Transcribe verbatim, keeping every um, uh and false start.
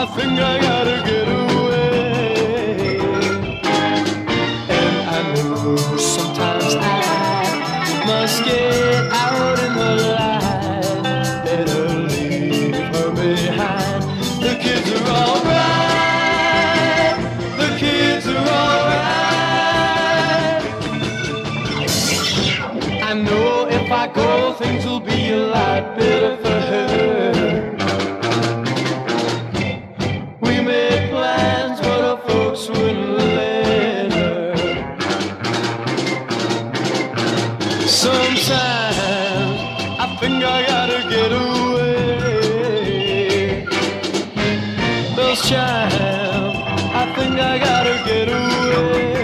think I gotta get away. And I know sometimes I must get out in the light. Better leave her behind. The kids are alright. The kids are alright. I know if I go, things will be a lot better for her. We made plans, but her folks wouldn't let her. Sometimes I think I gotta get away. Those child, I think I gotta get away.